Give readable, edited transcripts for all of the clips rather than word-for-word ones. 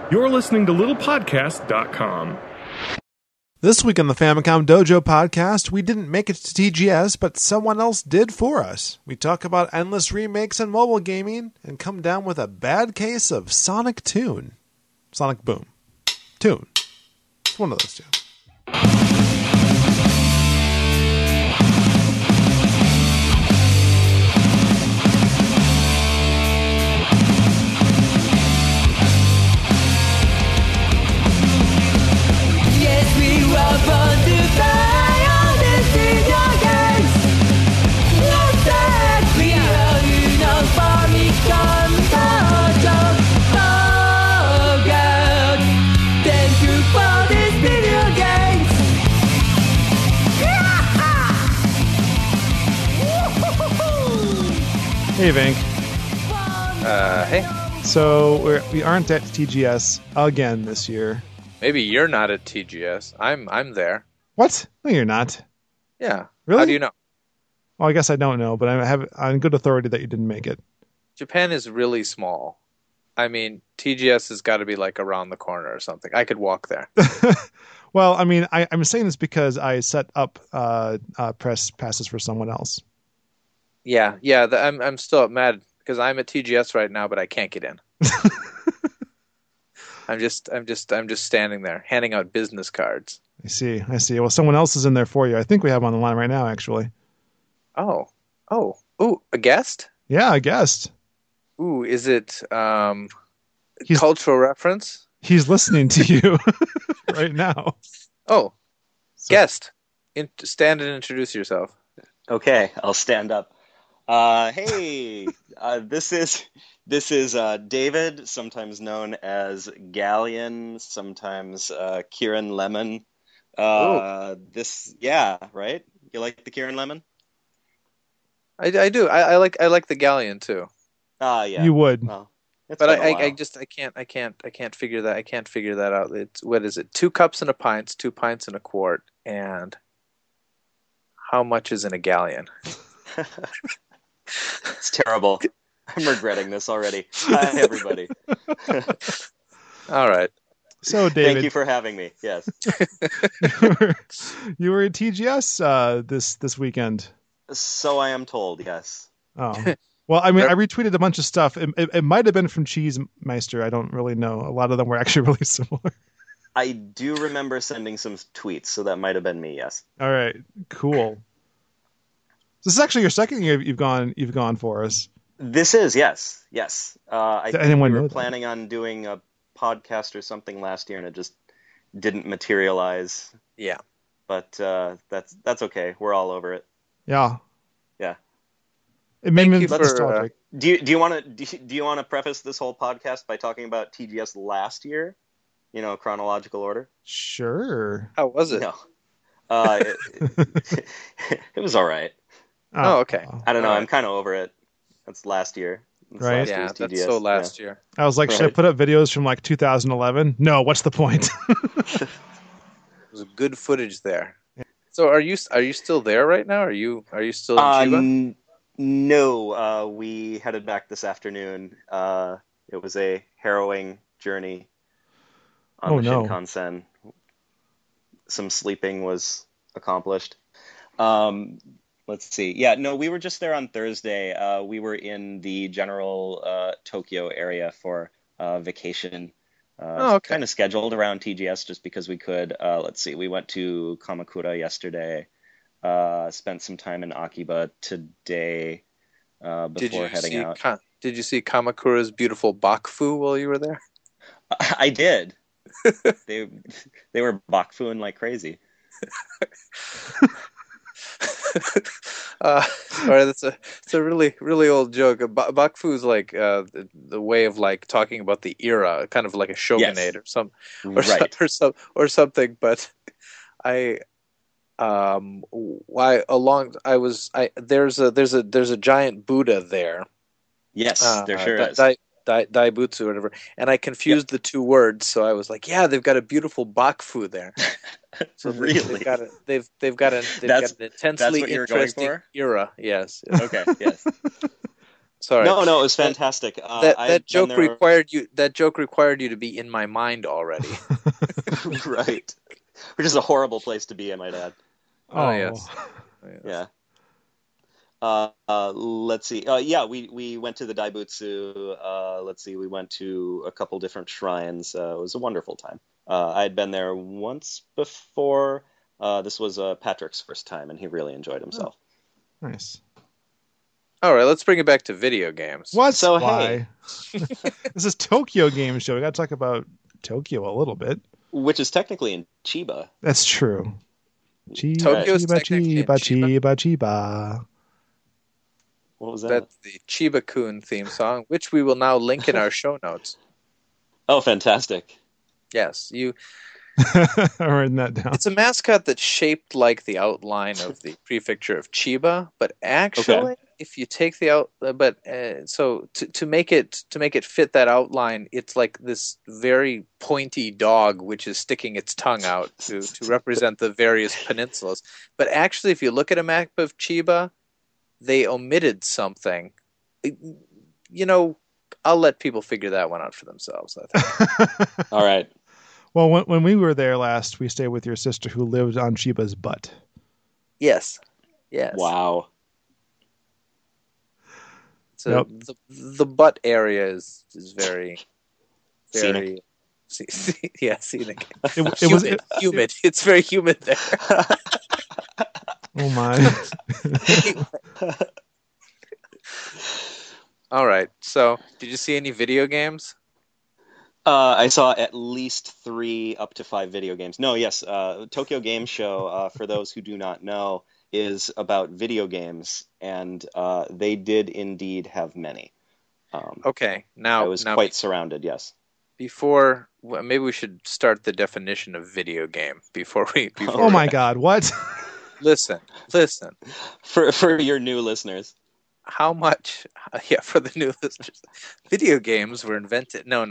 You're listening to littlepodcast.com. This week on the Famicom Dojo podcast, we didn't make it to TGS, but someone else did for us. We talk about endless remakes and mobile gaming, and come down with a bad case of Sonic Tune. Sonic Boom. Tune. It's one of those two. Hey, Vank. Hey. So we aren't at TGS again this year. Maybe you're not at TGS. I'm there. What? No, you're not. Yeah. Really? How do you know? Well, I guess I don't know, but I have on good authority that you didn't make it. Japan is really small. I mean, TGS has got to be like around the corner or something. I could walk there. Well, I mean, I'm saying this because I set up press passes for someone else. Yeah. I'm still mad because I'm at TGS right now, but I can't get in. I'm just standing there handing out business cards. I see. Well, someone else is in there for you. I think we have on the line right now, actually. Oh, a guest? Yeah, a guest. Ooh, is it cultural reference? He's listening to you right now. Oh, so. Guest. Stand and introduce yourself. Okay, I'll stand up. Hey, this is David, sometimes known as Galleon, sometimes Kieran Lemon. Right? You like the Kieran Lemon? I do. I like the Galleon too. Yeah. You would. Well, but I can't figure that. I can't figure that out. It's, what is it? 2 cups and a pint, 2 pints and a quart, and how much is in a galleon? It's terrible. I'm regretting this already. Hi, everybody. All right. So, David, thank you for having me. Yes. you were at TGS this weekend. So I am told. Yes. Oh. Well, I mean, I retweeted a bunch of stuff. It might have been from Cheese Meister. I don't really know. A lot of them were actually really similar. I do remember sending some tweets, so that might have been me. Yes. All right. Cool. This is actually your second year you've gone for us. This is, yes. I think we were planning on doing a podcast or something last year, and it just didn't materialize. Yeah. But that's okay. We're all over it. Yeah. Yeah. It made me nostalgic. Do you want to preface this whole podcast by talking about TGS last year? You know, chronological order. Sure. How was it? No. It was all right. Oh, okay. I don't know. I'm kind of over it. That's last year. Right? Yeah, that's so last year. I was like, should I put up videos from like 2011? No, what's the point? There's good footage there. Yeah. So are you still there right now? Are you still in Chiba? No, we headed back this afternoon. It was a harrowing journey on the Shinkansen. Some sleeping was accomplished. Let's see. Yeah, no, we were just there on Thursday. We were in the general Tokyo area for vacation. Kind of scheduled around TGS just because we could. Let's see. We went to Kamakura yesterday. Spent some time in Akiba today before heading out. Did you see Kamakura's beautiful Bakufu while you were there? I did. They were Bakufuing like crazy. All right, it's a really really old joke. Bakufu is like the way of like talking about the era, kind of like a shogunate or something. But there's a giant Buddha there. Yes, there sure is. Daibutsu or whatever, and I confused the two words, so I was like, "Yeah, they've got a beautiful Bakufu there." So really, they've got an intensely interesting era. Yes. Okay. Yes. Sorry. No, it was fantastic. That joke required you. That joke required you to be in my mind already. Right. Which is a horrible place to be, I might add. Oh yes. Yeah. Let's see. We went to the Daibutsu. Let's see. We went to a couple different shrines. It was a wonderful time. I had been there once before. This was Patrick's first time, and he really enjoyed himself. Oh, nice. All right, let's bring it back to video games. What? So, why? Hey. This is Tokyo Game Show. We got to talk about Tokyo a little bit. Which is technically in Chiba. That's true. Tokyo's Chiba. What was that? That's the Chiba-kun theme song, which we will now link in our show notes. Oh, fantastic. Yes, you... I'm writing that down. It's a mascot that's shaped like the outline of the prefecture of Chiba, but actually, if you take the to make it fit that outline, it's like this very pointy dog which is sticking its tongue out to represent the various peninsulas. But actually, if you look at a map of Chiba, they omitted something. You know, I'll let people figure that one out for themselves, I think. All right. Well, when we were there last, we stayed with your sister who lived on Chiba's butt. Yes. Wow. So the butt area is very scenic. Scenic. It was humid. It's very humid there. Oh my. All right. So, did you see any video games? I saw at least 3 up to 5 video games. No, yes. Tokyo Game Show, for those who do not know, is about video games, and they did indeed have many. Okay. Now I was quite surrounded, yes. Maybe we should start the definition of video game before oh my God, what? Listen. For your new listeners. How much? For the new listeners, video games were invented. No.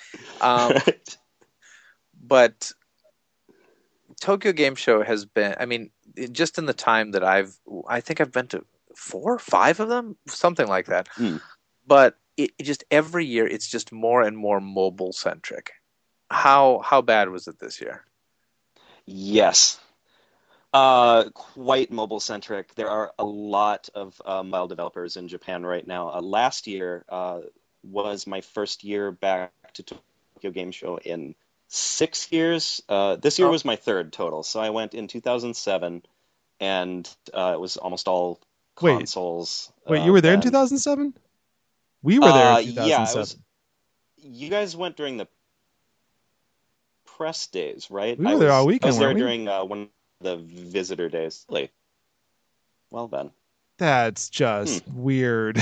But Tokyo Game Show has been. I mean, just in the time that I think I've been to 4 or 5 of them, something like that. But it just every year it's just more and more mobile centric. How bad was it this year? Yes. Quite mobile-centric. There are a lot of mobile developers in Japan right now. Last year was my first year back to Tokyo Game Show in 6 years. This year was my 3rd total. So I went in 2007, and it was almost all consoles. Wait, you were there in 2007? We were there in 2007. You guys went during the press days, right? We were there all weekend, I was there during one the visitor days. Well then. That's just weird.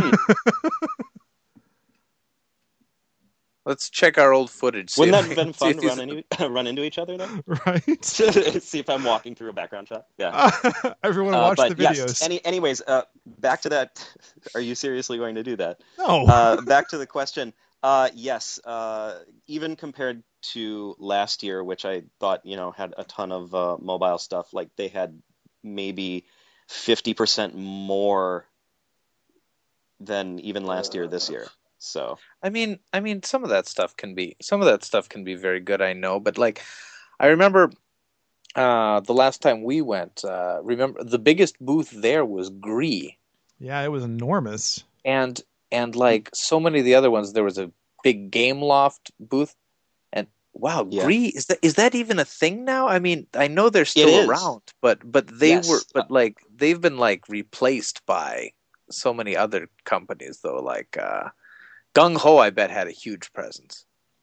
Let's check our old footage. Wouldn't that have been fun to run into each other then? Right. See if I'm walking through a background shot. Yeah. Everyone watch the videos. Yes. Anyways, back to that. Are you seriously going to do that? No. Back to the question. Yes. Even compared to last year, which I thought, had a ton of mobile stuff, like they had maybe 50% more than even last year this year. So I mean some of that stuff can be very good, I know, but like I remember the last time we went, remember the biggest booth there was Gree. Yeah, it was enormous. And like so many of the other ones, there was a big Gameloft booth. And wow, yeah. Gree, is that even a thing now? I mean, I know they're still around, but they've been like replaced by so many other companies though. Like Gung Ho, I bet, had a huge presence.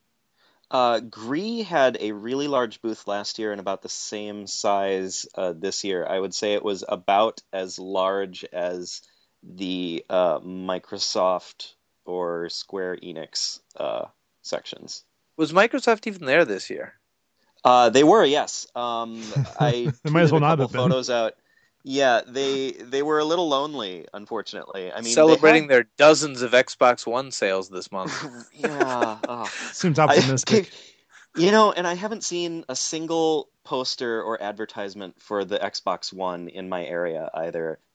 Gree had a really large booth last year and about the same size this year. I would say it was about as large as the Microsoft or Square Enix sections. Was Microsoft even there this year? They were, yes. I might as well tweeted not a couple have been. photos out. Yeah, they were a little lonely, unfortunately. I mean, celebrating their dozens of Xbox One sales this month. Yeah, seems optimistic. And I haven't seen a single poster or advertisement for the Xbox One in my area either.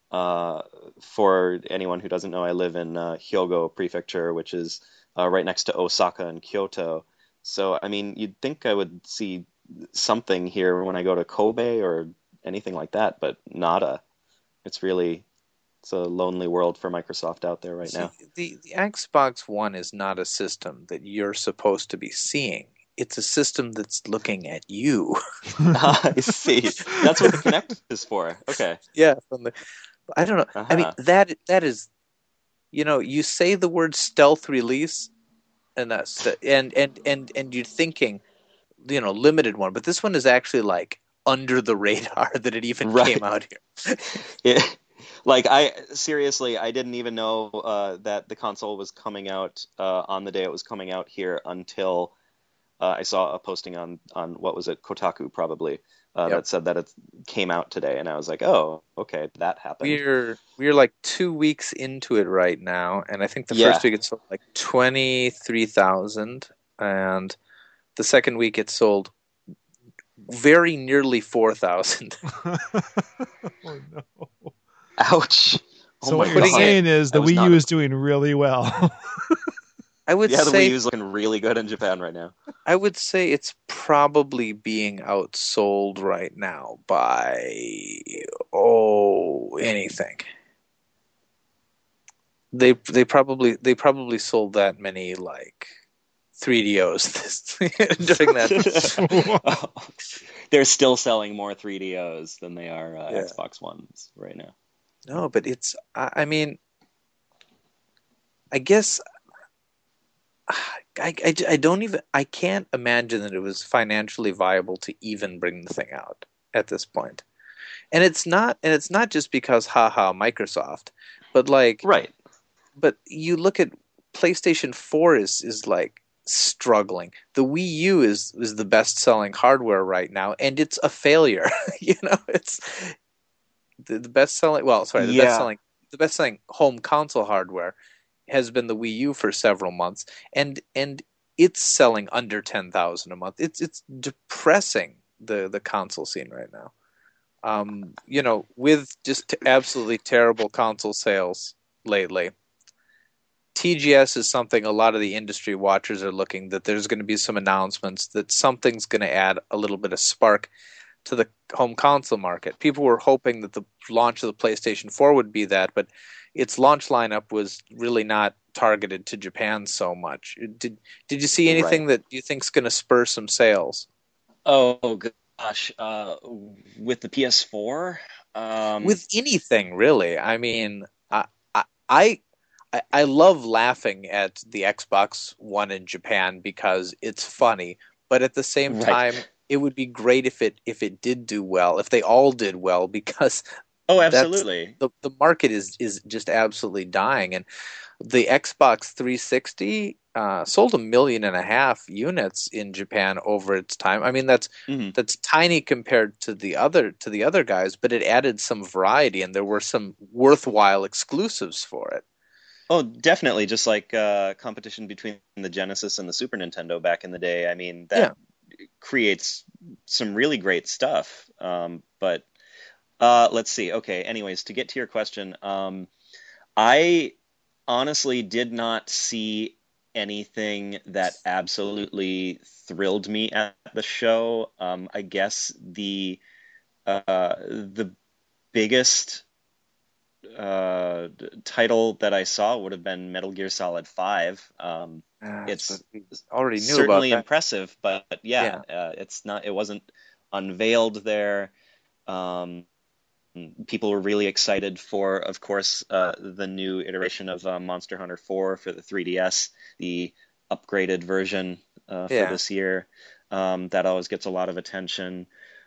For anyone who doesn't know, I live in Hyogo Prefecture, which is right next to Osaka and Kyoto. So, I mean, you'd think I would see something here when I go to Kobe or anything like that, but nada. It's a lonely world for Microsoft out there right now. The Xbox One is not a system that you're supposed to be seeing. It's a system that's looking at you. I see. That's what the Kinect is for. Okay. Yeah. I don't know. Uh-huh. I mean, that is, you say the word stealth release, and that's and you're thinking, limited one, but this one is actually like under the radar that it even came out here. Yeah. Like, I didn't even know that the console was coming out on the day it was coming out here until I saw a posting on what was it, Kotaku probably, that said that it came out today, and I was like, oh, okay, that happened. We're like 2 weeks into it right now, and I think the first week it sold like 23,000, and the second week it sold very nearly 4,000. Oh no! Ouch! So what you're saying is the Wii U is doing really well. I would say the Wii U is looking really good in Japan right now. I would say it's probably being outsold right now by anything. They probably sold that many like 3DOs during that. They're still selling more 3DOs than they are Xbox Ones right now. No, but it's. I mean, I guess. I don't even. I can't imagine that it was financially viable to even bring the thing out at this point. And it's not just because Microsoft, but like right. But you look at PlayStation 4 is like struggling. The Wii U is the best selling hardware right now, and it's a failure. It's the best selling. Well, sorry, the best selling home console hardware has been the Wii U for several months, and it's selling under 10,000 a month. It's depressing the console scene right now. With just absolutely terrible console sales lately. TGS is something a lot of the industry watchers are looking, that there's going to be some announcements that something's going to add a little bit of spark to the home console market. People were hoping that the launch of the PlayStation 4 would be that, but its launch lineup was really not targeted to Japan so much. Did you see anything that you think is going to spur some sales? Oh gosh, with the PS4, with anything really. I mean, I love laughing at the Xbox One in Japan because it's funny, but at the same time, it would be great if it did do well, if they all did well, because absolutely, the market is just absolutely dying, and the Xbox 360 sold 1.5 million units in Japan over its time. I mean, that's tiny compared to the other guys, but it added some variety, and there were some worthwhile exclusives for it. Oh, definitely. Just like competition between the Genesis and the Super Nintendo back in the day. I mean, that creates some really great stuff. But let's see. Okay, anyways, to get to your question, I honestly did not see anything that absolutely thrilled me at the show. I guess the biggest title that I saw would have been Metal Gear Solid 5. It's already knew certainly about that. Impressive, but it's not. It wasn't unveiled there. People were really excited for, of course, the new iteration of Monster Hunter 4 for the 3DS, the upgraded version for this year. That always gets a lot of attention.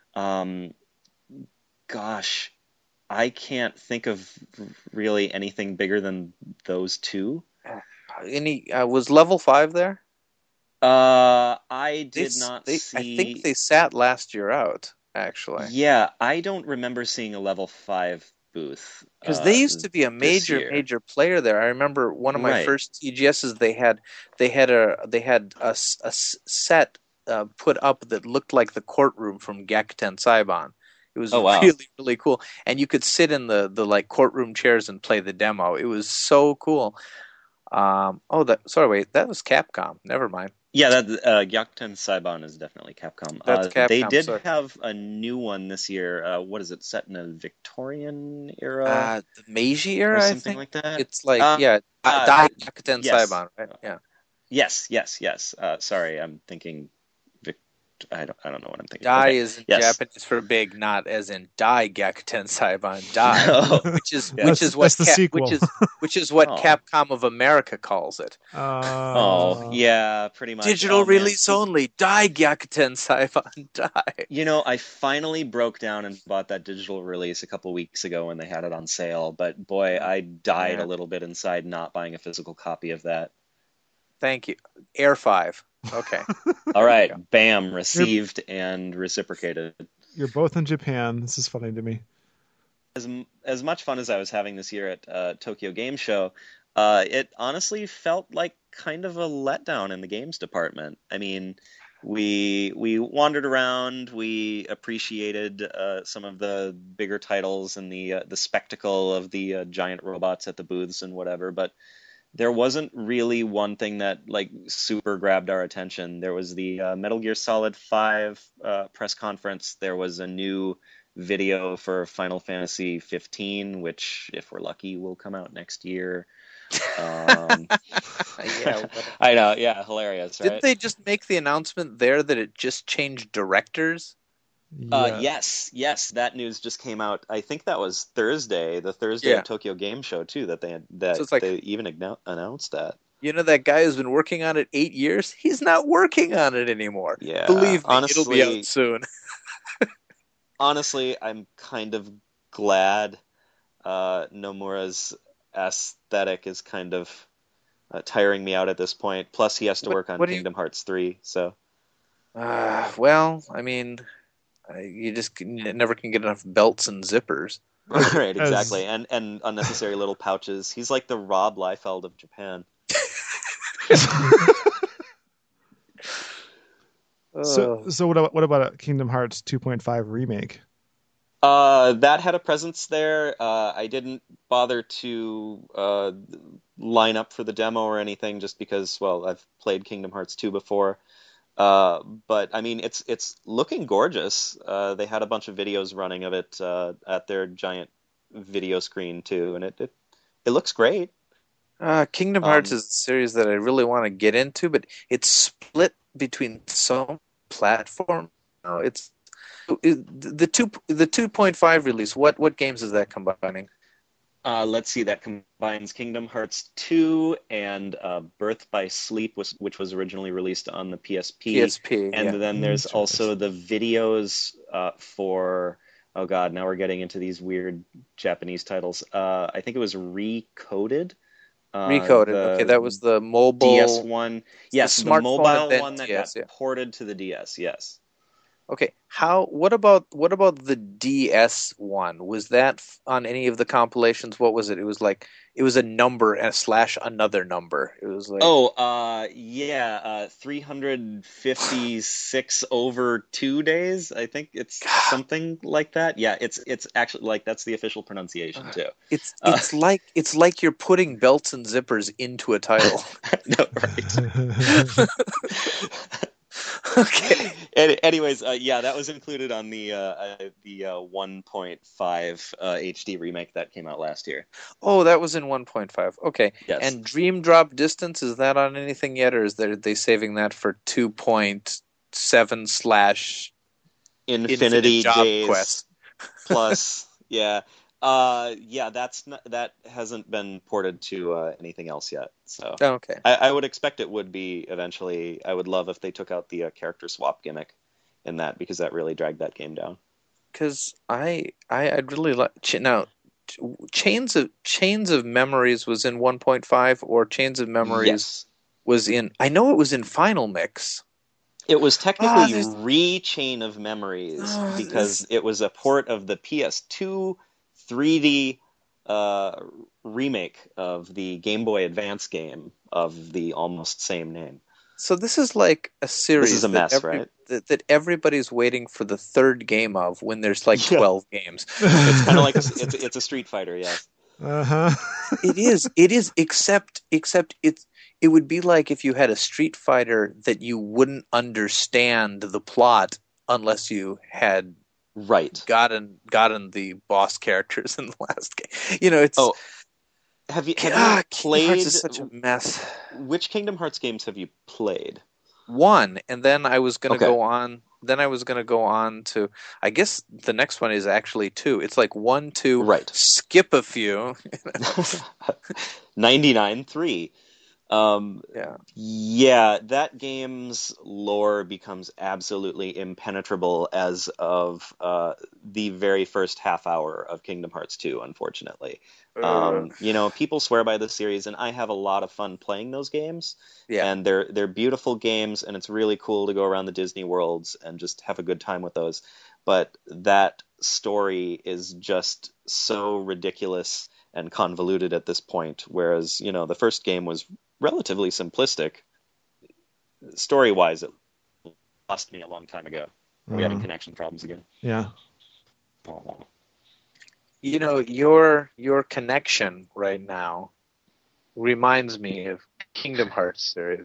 Gosh. I can't think of really anything bigger than those two. Was Level 5 there? I did not see. I think they sat last year out, actually. Yeah, I don't remember seeing a Level 5 booth. Because they used to be a major player there. I remember one of my first TGSs. They had a set put up that looked like the courtroom from Gekuten Saiban. It was wow. really, really cool. And you could sit in the like courtroom chairs and play the demo. It was so cool. That was Capcom. Never mind. Yeah, that Gyakuten Saiban is definitely Capcom. That's Capcom. They did sorry. have a new one this year. What is it? Set in a Victorian era? The Meiji era, or something I think. like that. It's like Dai Gyakuten yes. Saiban, right? Yeah. Yes. Sorry, I'm thinking. I don't know what I'm thinking. Dai Okay. is in Japanese for big, not as in Dai Gyakuten Saiban Dai, No. which is That's the sequel. which is what Capcom of America calls it. Yeah, pretty much. Digital release only. Dai Gyakuten Saiban Dai. I finally broke down and bought that digital release a couple weeks ago when they had it on sale. But boy, I died a little bit inside not buying a physical copy of that. Thank you. Air 5. Okay. All right. Bam. Received and reciprocated. You're both in Japan. This is funny to me. As much fun as I was having this year at Tokyo Game Show, it honestly felt like kind of a letdown in the games department. I mean, we wandered around. We appreciated some of the bigger titles and the spectacle of the giant robots at the booths and whatever, but there wasn't really one thing that like super grabbed our attention. There was the Metal Gear Solid 5 press conference. There was a new video for Final Fantasy 15, which, if we're lucky, will come out next year. I know, yeah, hilarious, right? Didn't they just make the announcement there that it just changed directors? Yes, that news just came out. I think that was Thursday, the Thursday of Tokyo Game Show too, that they even announced that. You know, that guy who's been working on it 8 years, he's not working on it anymore. Yeah, believe me, honestly, it'll be out soon. Honestly, I'm kind of glad Nomura's aesthetic is kind of tiring me out at this point. Plus, he has to work on Kingdom Hearts 3. So, well, I mean, you just never can get enough belts and zippers. Right, exactly, and unnecessary little pouches. He's like the Rob Liefeld of Japan. So what about a Kingdom Hearts 2.5 remake? That had a presence there. I didn't bother to line up for the demo or anything, just because, well, I've played Kingdom Hearts 2 before. But I mean, it's looking gorgeous. They had a bunch of videos running of it at their giant video screen too, and it looks great. Kingdom Hearts is a series that I really want to get into, but it's split between some platform. No, it's the 2.5 release. What games is that combining? Let's see, that combines Kingdom Hearts 2 and Birth by Sleep, which was originally released on the PSP. And then there's also the videos for, oh god, now we're getting into these weird Japanese titles. I think it was Recoded. Okay, that was the mobile DS one. Yes, the mobile one that got ported to the DS. Yes. Okay, what about the DS one? Was that on any of the compilations? What was it? It was a number and / another number. It was like 356 over 2 days. I think it's something like that. Yeah, it's actually like that's the official pronunciation too. It's like you're putting belts and zippers into a title. No, right. Okay. Anyways, that was included on the 1.5 HD remake that came out last year. Oh, that was in 1.5. Okay. Yes. And Dream Drop Distance, is that on anything yet, or are they saving that for 2.7 / Infinity Job Days Quest Plus? Yeah. That hasn't been ported to anything else yet. So okay. I would expect it would be eventually. I would love if they took out the character swap gimmick in that, because that really dragged that game down. Because I'd really like now. Chains of Memories was in 1.5, or Chains of Memories was in. I know it was in Final Mix. It was technically Re-Chain of Memories because it was a port of the PS2 3D remake of the Game Boy Advance game of the almost same name. So this is like a series. This is a mess, right? That everybody's waiting for the third game of when there's like 12 games. It's kind of like it's a Street Fighter, yes. It is. Except it would be like if you had a Street Fighter that you wouldn't understand the plot unless you had gotten the boss characters in the last game. You know, it's. Oh, have you played? Kingdom Hearts is such a mess. Which Kingdom Hearts games have you played? One, and then I was going to go on. Then I was going to go on to. I guess the next one is actually 2. It's like 1, 2. Right. Skip a few. 99, 3. Yeah. Yeah, that game's lore becomes absolutely impenetrable as of the very first half hour of Kingdom Hearts 2, unfortunately. People swear by the series, and I have a lot of fun playing those games. Yeah. And they're beautiful games, and it's really cool to go around the Disney worlds and just have a good time with those. But that story is just so ridiculous and convoluted at this point, whereas, the first game was relatively simplistic. Story-wise, it lost me a long time ago. We having connection problems again. Yeah. Your connection right now reminds me of Kingdom Hearts series.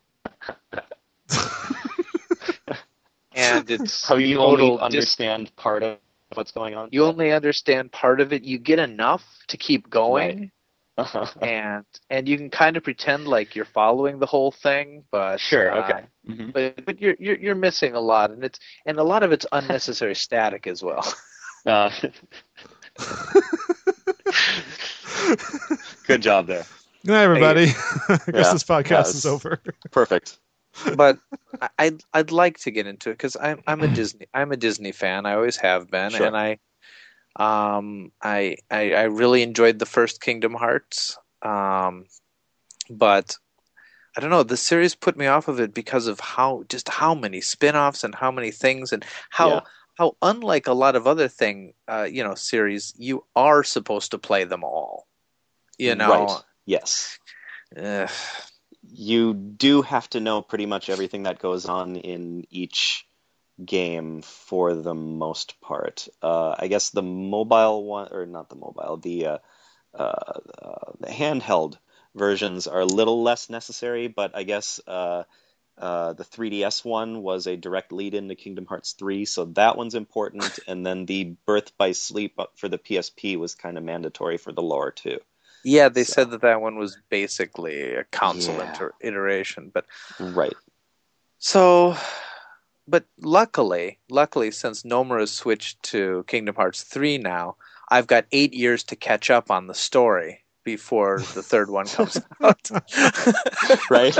And it's how you only understand part of what's going on. You only understand part of it. You get enough to keep going. Right. and you can kind of pretend like you're following the whole thing, but sure, okay. Mm-hmm. But you're missing a lot, and a lot of it's unnecessary static as well. Good job there. Good night, everybody. I guess this podcast is over. Perfect. But I'd like to get into it because I'm a Disney fan. I always have been, sure. And I really enjoyed the first Kingdom Hearts, but I don't know. The series put me off of it because of how many spin-offs and how many things and how unlike a lot of other series, you are supposed to play them all. Right. Yes. You do have to know pretty much everything that goes on in each game for the most part. I guess the mobile one, or not the mobile, the handheld versions are a little less necessary, but I guess the 3DS one was a direct lead into Kingdom Hearts 3, so that one's important, and then the Birth by Sleep for the PSP was kind of mandatory for the lore too. Yeah, they said that one was basically a console iteration, but right. So, but luckily, since Nomura switched to Kingdom Hearts 3 now, I've got 8 years to catch up on the story before the third one comes out. Right.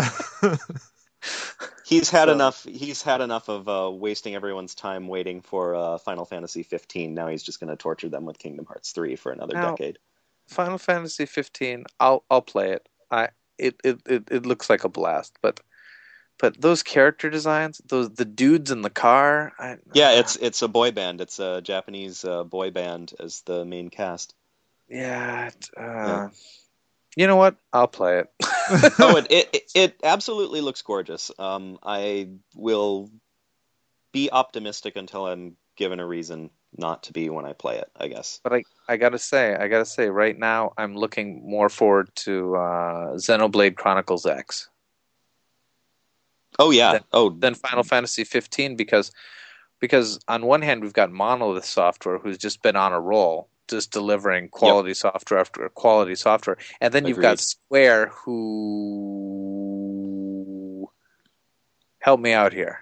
He's had enough of wasting everyone's time waiting for Final Fantasy 15. Now he's just going to torture them with Kingdom Hearts 3 for another decade. Final Fantasy 15, I'll play it. It looks like a blast, but those character designs, the dudes in the car. It's a boy band. It's a Japanese boy band as the main cast. Yeah. You know what? I'll play it. It absolutely looks gorgeous. I will be optimistic until I'm given a reason not to be when I play it, I guess. But I gotta say, right now I'm looking more forward to Xenoblade Chronicles X. Oh yeah. Than Final Fantasy 15 because on one hand we've got Monolith Software who's just been on a roll, just delivering quality software after quality software, and then you've got Square who help me out here.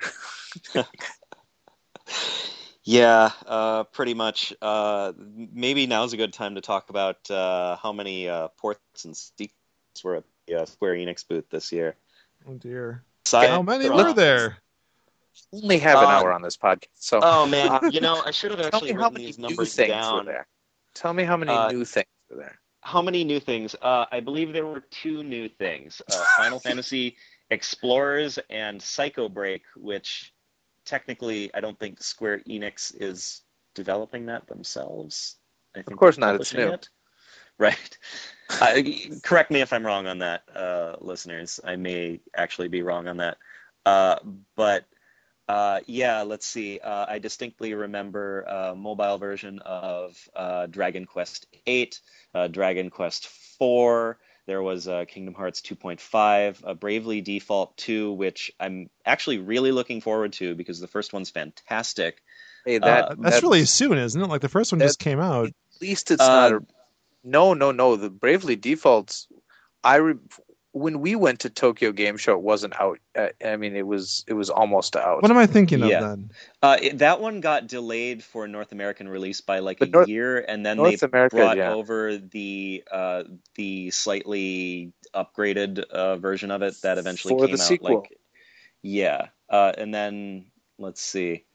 Yeah, pretty much. Maybe now's a good time to talk about how many ports and sequels were at the Square Enix booth this year. Oh dear. How many were there? Only have an hour on this podcast. So, oh man, I should have actually written these numbers down. Tell me how many new things were there. How many new things? I believe there were 2 new things: Final Fantasy Explorers and Psycho Break, which technically I don't think Square Enix is developing that themselves. I think of course not. It's new. Right. Correct me if I'm wrong on that, listeners. I may actually be wrong on that. But yeah, let's see. I distinctly remember a mobile version of Dragon Quest VIII, Dragon Quest IV. There was Kingdom Hearts 2.5, Bravely Default 2, which I'm actually really looking forward to because the first one's fantastic. Hey, that's really soon, isn't it? Like the first one just came out. At least it's not a... No. The Bravely Defaults. When we went to Tokyo Game Show, it wasn't out. I mean, it was almost out. What am I thinking of then? That one got delayed for North American release by like a year, and then they brought over the slightly upgraded version of it that eventually came out. Sequel. And then let's see.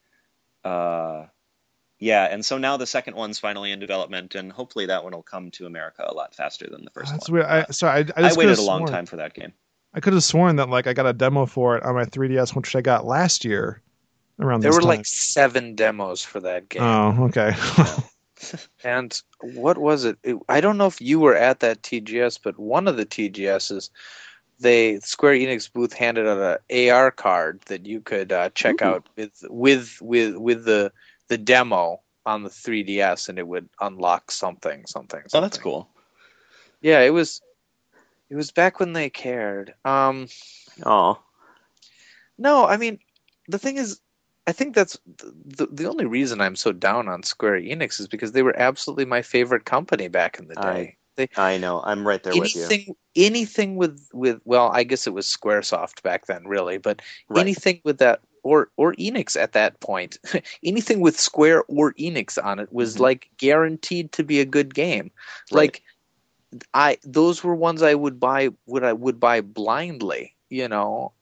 Yeah, and so now the second one's finally in development, and hopefully that one will come to America a lot faster than the first one. That's weird. I waited a long time for that game. I could have sworn that like I got a demo for it on my 3DS, which I got last year around this time. There were like 7 demos for that game. Oh, okay. And what was it? I don't know if you were at that TGS, but one of the TGSs, Square Enix booth handed out an AR card that you could check out with the demo on the 3DS, and it would unlock something. Oh, that's cool. Yeah, it was back when they cared. No, I mean, the thing is, I think that's the only reason I'm so down on Square Enix is because they were absolutely my favorite company back in the day. I know. I'm right there with you. Anything with well, I guess it was Squaresoft back then, really, but anything with that or Enix at that point, anything with Square or Enix on it was like guaranteed to be a good game. Right. Like those were ones I would buy. I would buy blindly. You know,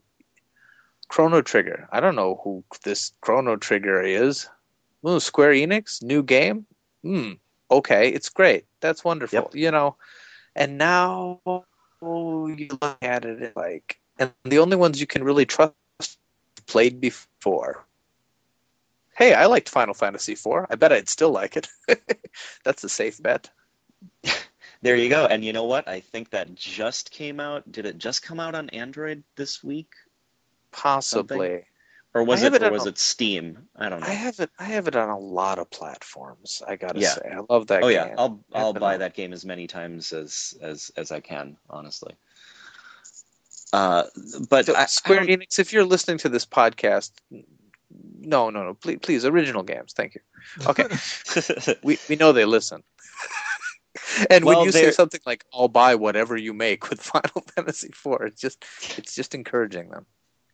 Chrono Trigger. I don't know who this Chrono Trigger is. Ooh, Square Enix, new game. Okay, it's great. That's wonderful. Yep. You know, and now you look at it like, and the only ones you can really trust played before. Hey, I liked Final Fantasy IV. I bet I'd still like it. That's a safe bet. There you go. And you know what? I think that just came out. Did it just come out on Android this week? Possibly. Something? Or was it Steam? I don't know. I have it on a lot of platforms. I gotta say, I love that game. Yeah, I'll buy that game as many times as I can, honestly. But so Square Enix, if you're listening to this podcast, no, please, original games, thank you. Okay, we know they listen. And when you say something like "I'll buy whatever you make" with Final Fantasy IV, it's just encouraging them.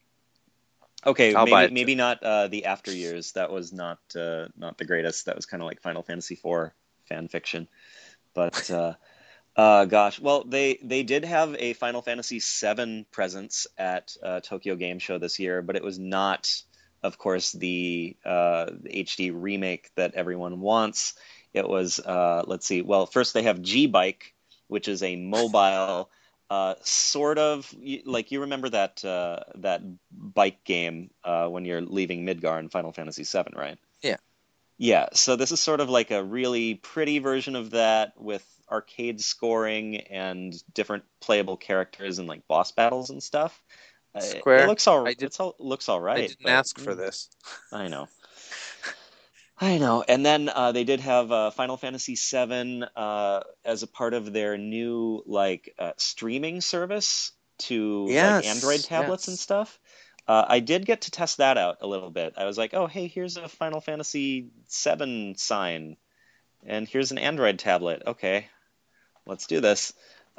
Okay, maybe not the After Years. That was not the greatest. That was kind of like Final Fantasy IV fan fiction. But gosh, well, they did have a Final Fantasy VII presence at Tokyo Game Show this year, but it was not, of course, the HD remake that everyone wants. It was let's see. Well, first they have G-Bike, which is a mobile. Sort of like you remember that bike game when you're leaving Midgar in Final Fantasy VII, right? Yeah. So this is sort of like a really pretty version of that with arcade scoring and different playable characters and like boss battles and stuff. Square. It looks all right. Looks all right. I didn't ask for this. I know. And then they did have Final Fantasy VII as a part of their new streaming service to Android tablets and stuff. I did get to test that out a little bit. I was like, oh, hey, here's a Final Fantasy VII sign, and here's an Android tablet. Okay, let's do this.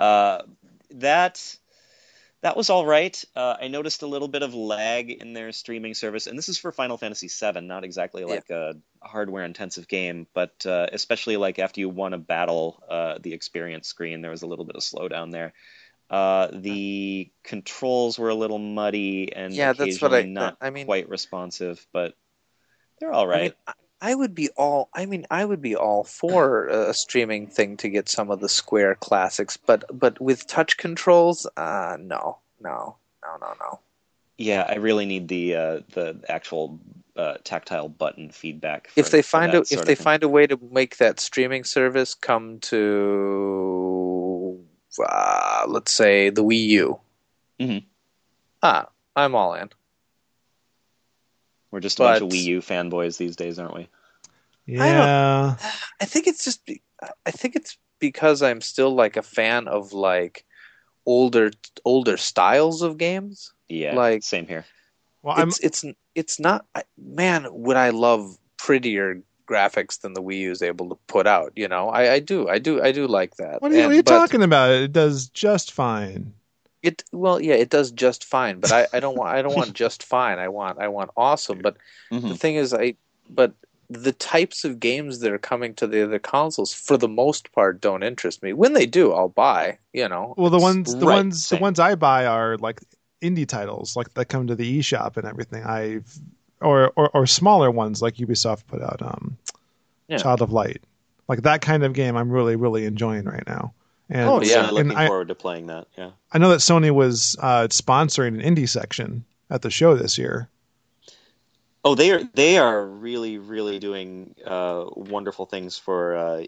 That was all right. I noticed a little bit of lag in their streaming service, and this is for Final Fantasy VII, not exactly like a hardware-intensive game, but especially like after you won a battle, the experience screen, there was a little bit of slowdown there. The controls were a little muddy and occasionally not quite responsive, but they're all right. I would be all for a streaming thing to get some of the Square classics, but with touch controls, no. Yeah, I really need the actual tactile button feedback. If they find a way to make that streaming service come to, let's say, the Wii U, I'm all in. We're just a bunch of Wii U fanboys these days, aren't we? Yeah. I think it's because I'm still like a fan of like older styles of games. Yeah, like same here. Well, it's not. Man, would I love prettier graphics than the Wii U is able to put out? You know, I do like that. What are you talking about? It does just fine. It does just fine, but I don't want just fine. I want awesome. But the thing is, but the types of games that are coming to the other consoles, for the most part, don't interest me. When they do, I'll buy. You know, well, the ones I buy are like indie titles, like that come to the eShop and everything. Or smaller ones like Ubisoft put out, Child of Light, like that kind of game. I'm really, really enjoying right now. And looking forward to playing that. Yeah, I know that Sony was sponsoring an indie section at the show this year. Oh, they are really, really doing wonderful things for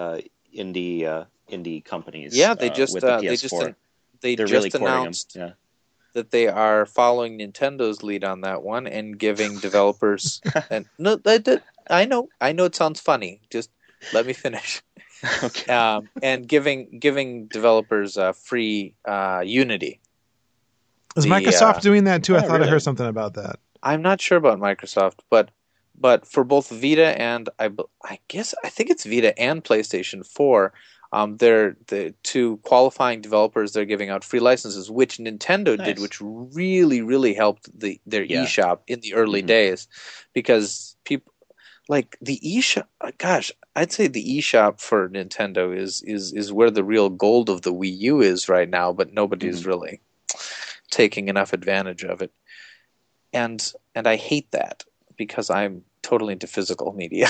indie companies. Yeah, they just with the PS4. they just announced that they are following Nintendo's lead on that one and giving developers. I know it sounds funny. Just let me finish. Okay. And giving developers free Unity. Is Microsoft doing that too? I thought really? I heard something about that. I'm not sure about Microsoft, but for both Vita and I think it's Vita and PlayStation 4, they're the two qualifying developers. They're giving out free licenses, which Nintendo did, which really, really helped their eShop in the early days, because people. Like the eShop, gosh, I'd say the eShop for Nintendo is where the real gold of the Wii U is right now, but nobody's really taking enough advantage of it. And I hate that because I'm totally into physical media.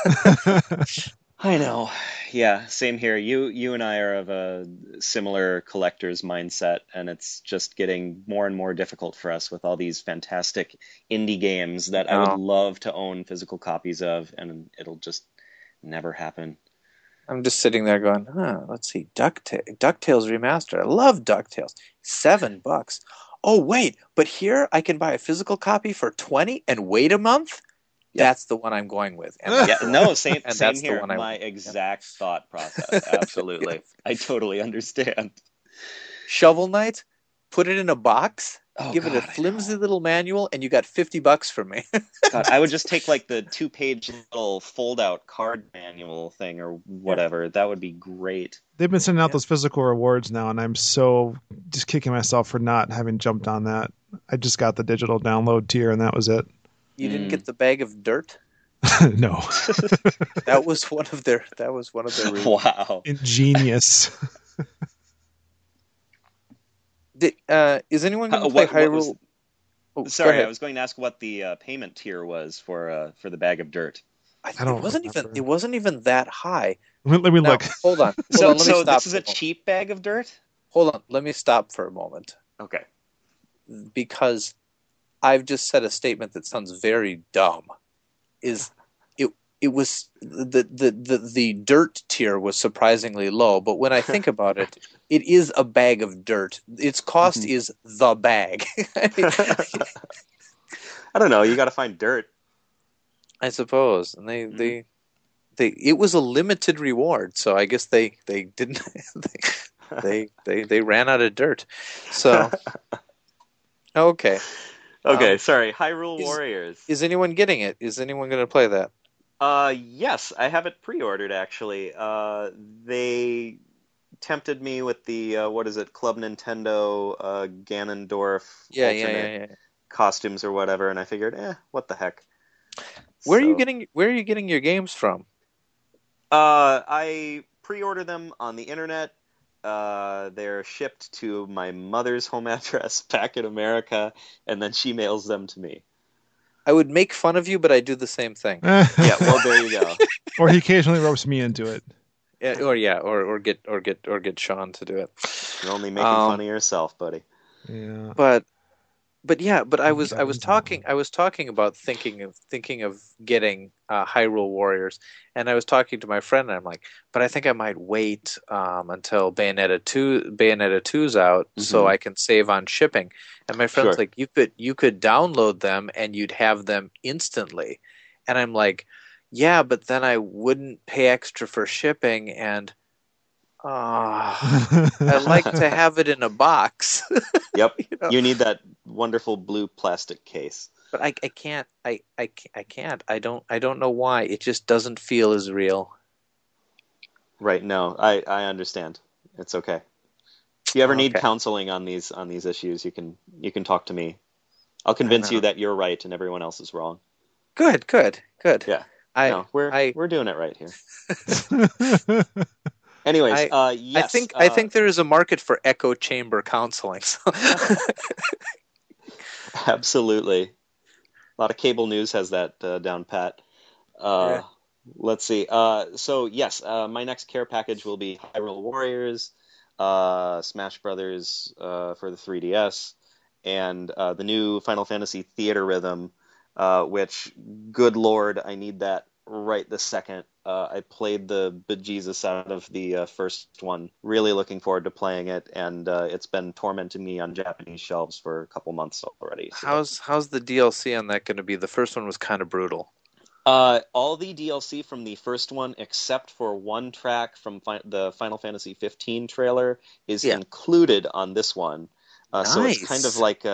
I know. Yeah, same here. You and I are of a similar collector's mindset, and it's just getting more and more difficult for us with all these fantastic indie games that I would love to own physical copies of, and it'll just never happen. I'm just sitting there going, let's see, DuckTales Remastered. I love DuckTales. $7. Oh, wait, but here I can buy a physical copy for $20 and wait a month? Yep. That's the one I'm going with. Same here. My exact thought process. Absolutely. I totally understand. Shovel Knight, put it in a box, give it a flimsy little manual, and you got $50 from me. God, I would just take like the 2-page little fold-out card manual thing or whatever. That would be great. They've been sending out those physical rewards now, and I'm so just kicking myself for not having jumped on that. I just got the digital download tier, and that was it. You didn't get the bag of dirt? No. That was one of their reasons. Wow. Ingenious. Is anyone going to play Hyrule? Sorry, I was going to ask what the payment tier was for the bag of dirt. It wasn't even that high. Let me look. Hold on. So this is a cheap bag of dirt? Hold on. Let me stop for a moment. Okay. Because I've just said a statement that sounds very dumb. It was the dirt tier was surprisingly low, but when I think about it, it is a bag of dirt. Its cost is the bag. I don't know. You got to find dirt. I suppose, and it was a limited reward, so I guess they didn't they ran out of dirt. So okay. Okay, sorry. Hyrule Warriors. Is anyone getting it? Is anyone going to play that? Yes, I have it pre-ordered, actually. They tempted me with the, Club Nintendo Ganondorf alternate costumes or whatever, and I figured, what the heck. Where are you getting your games from? I pre-order them on the internet. They're shipped to my mother's home address back in America, and then she mails them to me. I would make fun of you, but I do the same thing. Yeah, well, there you go. Or he occasionally ropes me into it. Or get Sean to do it. You're only making fun of yourself, buddy. Yeah. But But I was talking about thinking of getting Hyrule Warriors, and I was talking to my friend, and I'm like, but I think I might wait until Bayonetta 2's out, so I can save on shipping. And my friend's like, you could download them and you'd have them instantly, and I'm like, yeah, but then I wouldn't pay extra for shipping, and I like to have it in a box. Yep. You need that wonderful blue plastic case. But I can't. I can't. I don't know why. It just doesn't feel as real. Right. No, I understand. It's okay. If you ever need counseling on these issues, you can talk to me. I'll convince you that you're right and everyone else is wrong. Good. Yeah. We're doing it right here. Anyways, yes. I think there is a market for echo chamber counseling. So. Absolutely. A lot of cable news has that down pat. Let's see. So yes, my next care package will be Hyrule Warriors, Smash Brothers for the 3DS, and the new Final Fantasy Theater Rhythm, which, good lord, I need that right this second. I played the bejesus out of the first one. Really looking forward to playing it, and it's been tormenting me on Japanese shelves for a couple months already. So. How's the DLC on that going to be? The first one was kind of brutal. All the DLC from the first one, except for one track from the Final Fantasy 15 trailer, is included on this one. Nice. So it's kind of like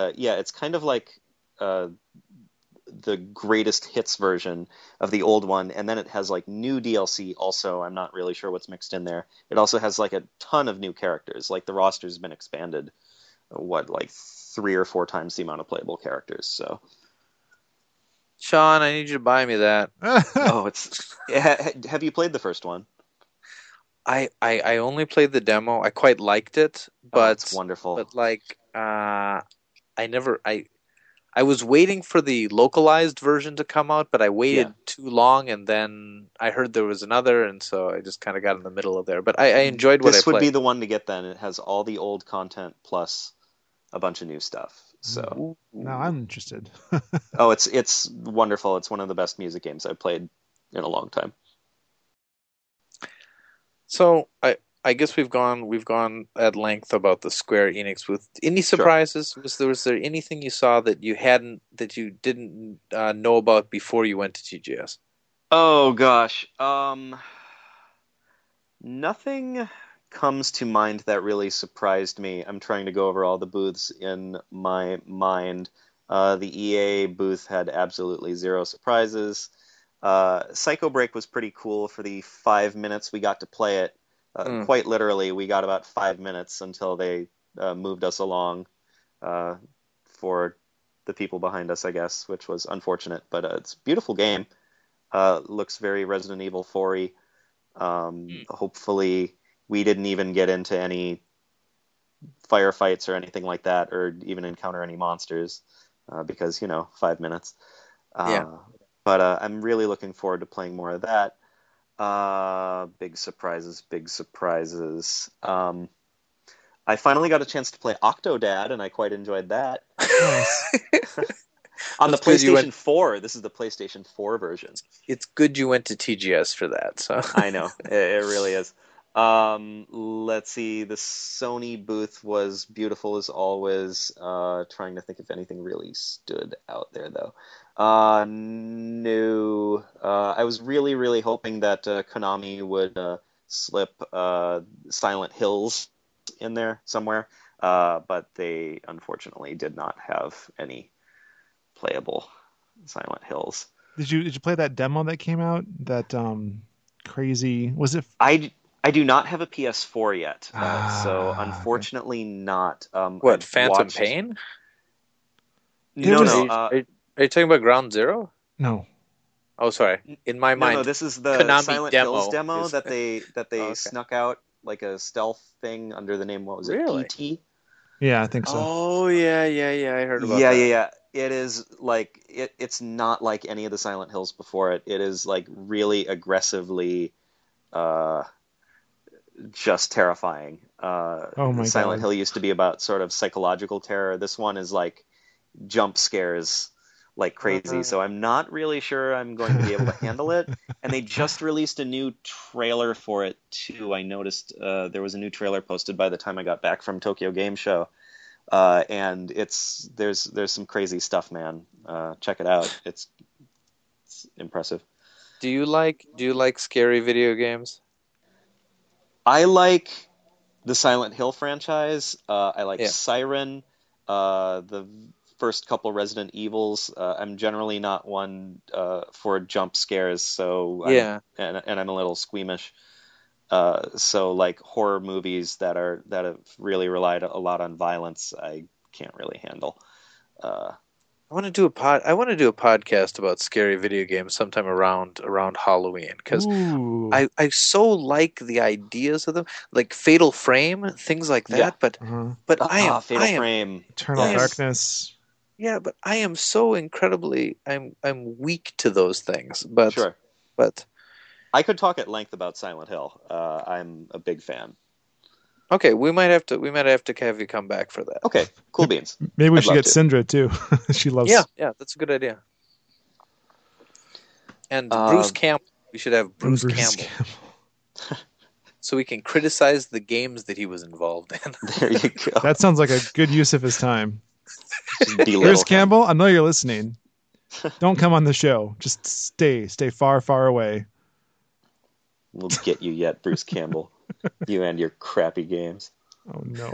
the greatest hits version of the old one, and then it has like new DLC also. I'm not really sure what's mixed in there. It also has like a ton of new characters. Like the roster's been expanded, like 3 or 4 times the amount of playable characters. So, Sean, I need you to buy me that. Have you played the first one? I only played the demo. I quite liked it, but it's wonderful. But like, I was waiting for the localized version to come out, but I waited too long, and then I heard there was another, and so I just kind of got in the middle of there. But I enjoyed what I played. This would be the one to get then. It has all the old content plus a bunch of new stuff. So now I'm interested. Oh, it's wonderful. It's one of the best music games I've played in a long time. So I guess we've gone at length about the Square Enix booth. Any surprises? Sure. Was there anything you saw that you didn't know about before you went to TGS? Oh gosh, nothing comes to mind that really surprised me. I'm trying to go over all the booths in my mind. The EA booth had absolutely zero surprises. Psycho Break was pretty cool for the 5 minutes we got to play it. Quite literally, we got about 5 minutes until they moved us along for the people behind us, I guess, which was unfortunate. But it's a beautiful game. Looks very Resident Evil 4-y. Hopefully, we didn't even get into any firefights or anything like that, or even encounter any monsters, because, 5 minutes. But I'm really looking forward to playing more of that. Big surprises. I finally got a chance to play Octodad, and I quite enjoyed that. On the PlayStation 4. This is the PlayStation 4 version. It's good you went to TGS for that. So I know. It really is. Let's see. The Sony booth was beautiful as always. Trying to think if anything really stood out there, though. No. I was really, really hoping that Konami would slip Silent Hills in there somewhere, but they unfortunately did not have any playable Silent Hills. Did you play that demo that came out? That crazy, was it? I do not have a PS4 yet, so unfortunately not. What, Phantom Pain? No. Are you talking about Ground Zero? No. Oh, sorry. In my mind, no. This is the Konami Silent Hills demo that they snuck out like a stealth thing under the name. What was it? Really? PT? Yeah, I think so. Oh yeah. I heard about that. Yeah. It is like it's not like any of the Silent Hills before it. It is like really aggressively, just terrifying. Oh my Silent God. Hill used to be about sort of psychological terror. This one is like jump scares like crazy, so I'm not really sure I'm going to be able to handle it. And they just released a new trailer for it too. I noticed there was a new trailer posted by the time I got back from Tokyo Game Show, and there's some crazy stuff, man. Check it out. It's impressive. Do you like scary video games? I like the Silent Hill franchise. I like Siren. The first couple Resident Evils. I'm generally not one for jump scares, so I'm a little squeamish. So like horror movies that have really relied a lot on violence, I can't really handle. I want to do a podcast about scary video games sometime around Halloween, because I so like the ideas of them, like Fatal Frame, things like that. But Fatal Frame, Eternal Darkness. Yeah, but I am so incredibly I'm weak to those things. But sure. But I could talk at length about Silent Hill. I'm a big fan. Okay, we might have to have you come back for that. Okay, cool beans. Maybe we should get Syndra too. She loves. Yeah, that's a good idea. And Bruce Campbell. We should have Bruce Campbell. So we can criticize the games that he was involved in. There you go. That sounds like a good use of his time. Bruce Campbell, I know you're listening. Don't come on the show. Just stay far, far away. We'll get you yet, Bruce Campbell. You and your crappy games. Oh no.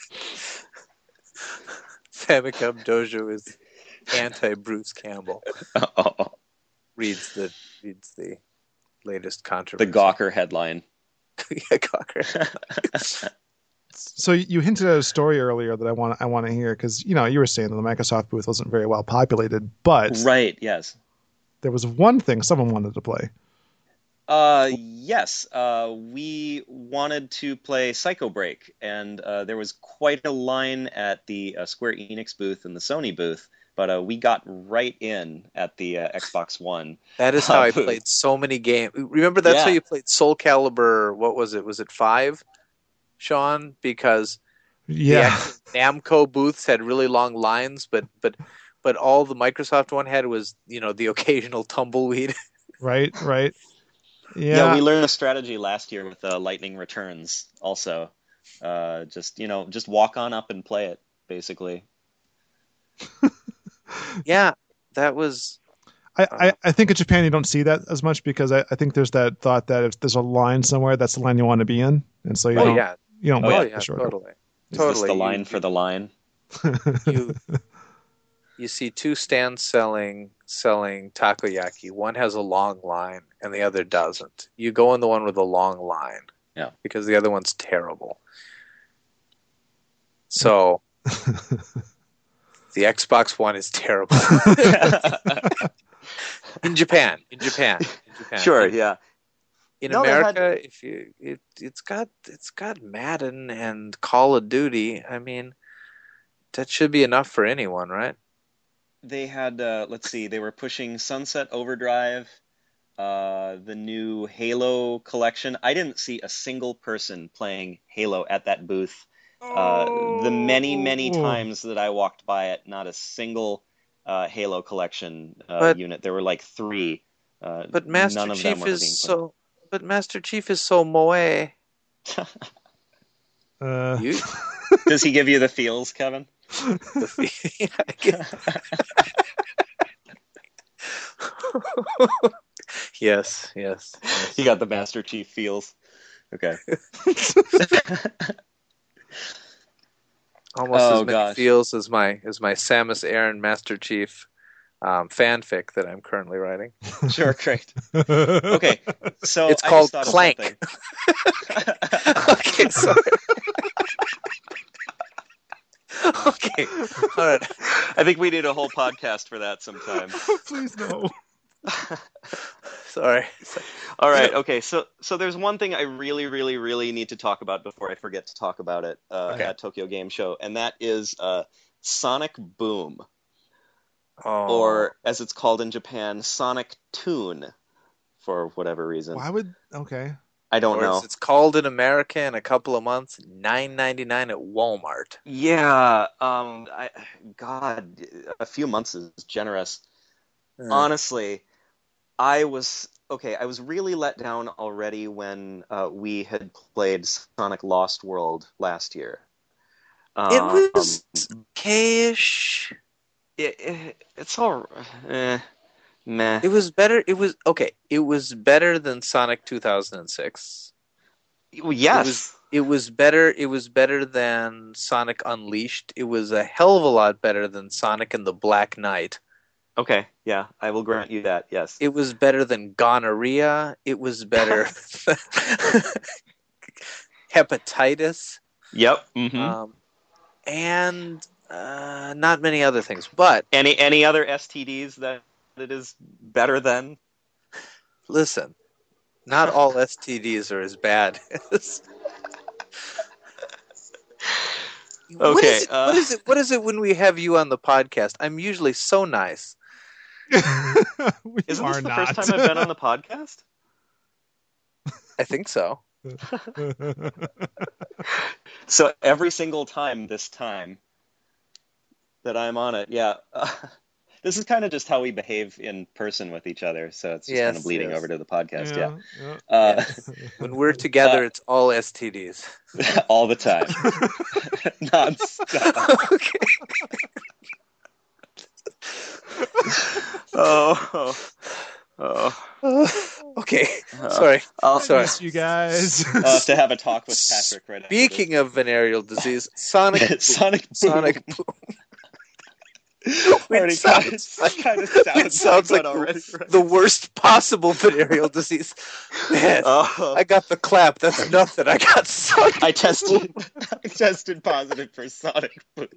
Famicom Dojo is anti-Bruce Campbell. Oh. Reads the latest controversy. The Gawker headline. Yeah, Gawker. So you hinted at a story earlier that I want to hear, because you were saying that the Microsoft booth wasn't very well populated, but right, yes, there was one thing someone wanted to play. Yes, we wanted to play Psycho Break, and there was quite a line at the Square Enix booth and the Sony booth, but we got right in at the Xbox One. That is how I played so many games. Remember, that's how you played Soul Calibur. What was it? Was it 5, Sean? Because the Namco booths had really long lines, but all the Microsoft one had was the occasional tumbleweed. Right. Yeah, we learned a strategy last year with Lightning Returns also. Just walk on up and play it, basically. Yeah, that was... I think in Japan you don't see that as much, because I think there's that thought that if there's a line somewhere, that's the line you want to be in. And so you don't wait for sure. Totally. Is this the line for the line? You see two stands selling takoyaki. One has a long line and the other doesn't. You go in the one with a long line. Yeah. Because the other one's terrible. So the Xbox One is terrible. In Japan. Sure, yeah. In America, it's got Madden and Call of Duty. I mean, that should be enough for anyone, right? They had, they were pushing Sunset Overdrive, the new Halo collection. I didn't see a single person playing Halo at that booth. The many times that I walked by it, not a single Halo collection unit. There were like 3. But Master Chief is so. But Master Chief is so moe. Does he give you the feels, Kevin? Yes. You got the Master Chief feels. Okay. Almost as many feels as my Samus Aran Master Chief fanfic that I'm currently writing. Sure, great. Okay, so it's called Clank. Okay, sorry. Okay, all right. I think we need a whole podcast for that sometime. Please no. Sorry. All right. Okay. So there's one thing I really, really, really need to talk about before I forget to talk about it at Tokyo Game Show, and that is Sonic Boom, or as it's called in Japan, Sonic Toon, for whatever reason. Why would? Okay. I don't know. As it's called in America in a couple of months, $9.99 at Walmart. Yeah. God, a few months is generous. Honestly, I was really let down already when we had played Sonic Lost World last year. It was okay-ish. It's all meh. It was better. It was okay. It was better than Sonic 2006. Yes. It was better. It was better than Sonic Unleashed. It was a hell of a lot better than Sonic and the Black Knight. Okay, yeah, I will grant you that. Yes. It was better than Gonorrhea. It was better Hepatitis. Yep. Mm-hmm. And not many other things. But any other STDs that it is better than? Listen, not all STDs are as bad as. Okay. What is it when we have you on the podcast? I'm usually so nice. Isn't this the first time I've been on the podcast? I think so. So every single time this time that I'm on it, yeah. This is kind of just how we behave in person with each other, so it's just kind of bleeding over to the podcast, yeah. When we're together, it's all STDs. All the time. Non-stop. Okay. Okay. Sorry. Sorry. Miss you guys. I'll have to have a talk with Patrick right after this. Speaking of venereal disease, Sonic Boom. Sonic Boom. It sounds like the worst possible venereal disease. Man, I got the clap. That's nothing. I got Sonic. I tested positive for Sonic Boom.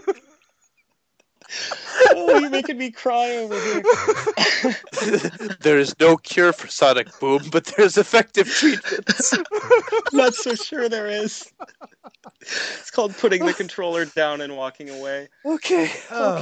Oh, you're making me cry over here. There is no cure for Sonic Boom, but there's effective treatments. Not so sure there is. It's called putting the controller down and walking away. Okay.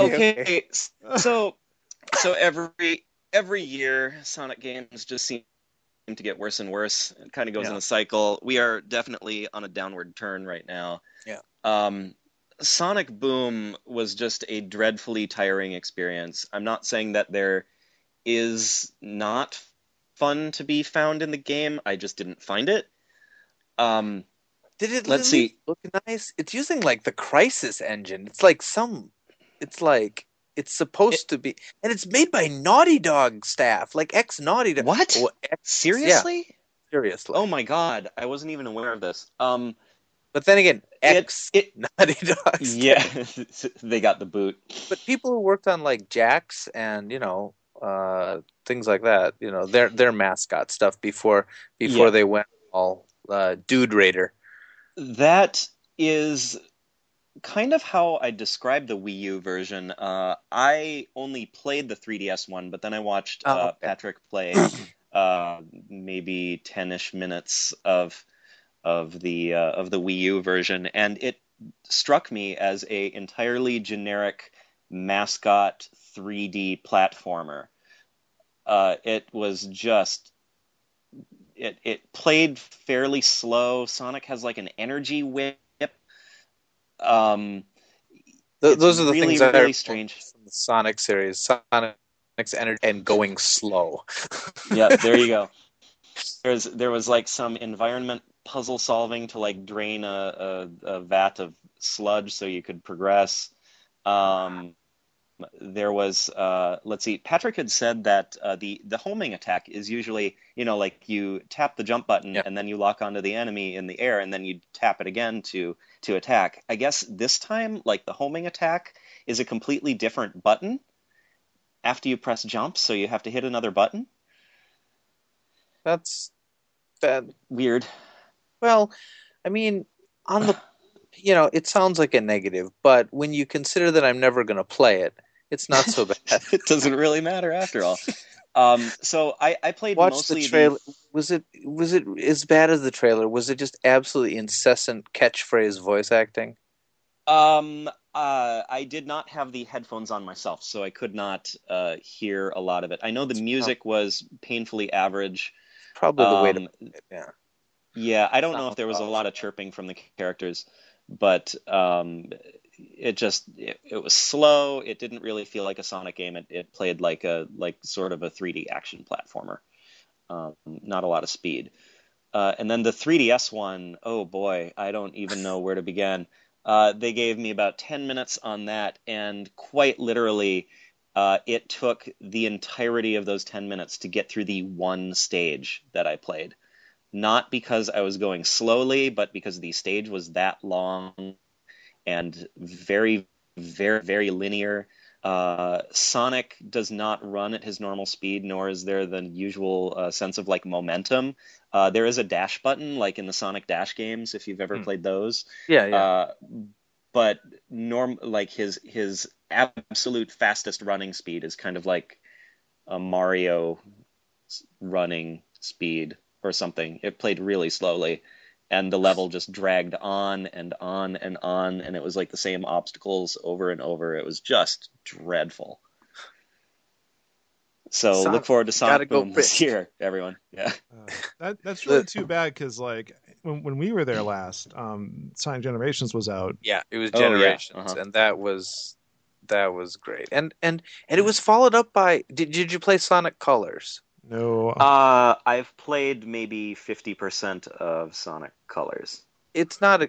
So every year, Sonic games just seem to get worse and worse. It kind of goes in a cycle. We are definitely on a downward turn right now. Yeah. Sonic Boom was just a dreadfully tiring experience. I'm not saying that there is not fun to be found in the game. I just didn't find it. Did it Let's see. Look nice? It's using like the Crysis engine. It's supposed to be, and it's made by Naughty Dog staff, like ex-Naughty Dog. What? Seriously? Yeah. Seriously. Oh my god, I wasn't even aware of this. But then again, Naughty Dog. Yeah, they got the boot. But people who worked on like Jax and things like that, their mascot stuff before they went all Dude Raider. That is kind of how I describe the Wii U version. I only played the 3DS one, but then I watched Patrick play maybe 10-ish minutes of the Wii U version, and it struck me as a entirely generic mascot 3D platformer. It was just it played fairly slow. Sonic has like an energy whip. Those are the really, things that really are strange from the Sonic series. Sonic's energy and going slow. Yeah, there you go. There was like some environment puzzle solving to like drain a vat of sludge so you could progress. There was let's see, Patrick had said that the homing attack is usually, like you tap the jump button and then you lock onto the enemy in the air and then you tap it again to attack. I guess this time, like, the homing attack is a completely different button after you press jump, so you have to hit another button. That's weird. Well, I mean, on the it sounds like a negative, but when you consider that I'm never going to play it, it's not so bad. It doesn't really matter after all. So I played mostly the trailer. Was it as bad as the trailer? Was it just absolutely incessant catchphrase voice acting? I did not have the headphones on myself, so I could not hear a lot of it. I know the music was painfully average. Probably the way to put it, yeah. Yeah, I don't know if there was a lot of chirping from the characters, but it was slow. It didn't really feel like a Sonic game. It played like sort of a 3D action platformer. Not a lot of speed. And then the 3DS one, oh boy, I don't even know where to begin. They gave me about 10 minutes on that, and quite literally, it took the entirety of those 10 minutes to get through the one stage that I played. Not because I was going slowly, but because the stage was that long and very, very, very linear. Sonic does not run at his normal speed, nor is there the usual sense of like momentum. There is a dash button, like in the Sonic Dash games, if you've ever played those. Yeah. But his absolute fastest running speed is kind of like a Mario running speed or something. It played really slowly, and the level just dragged on and on and on, and it was like the same obstacles over and over. It was just dreadful. So look forward to Sonic Boom this year, everyone. Yeah, that's really too bad because like when we were there last, Sonic Generations was out. Yeah, it was Generations, and that was great. And it was followed up by. Did you play Sonic Colors? No. I've played maybe 50% of Sonic Colors. It's not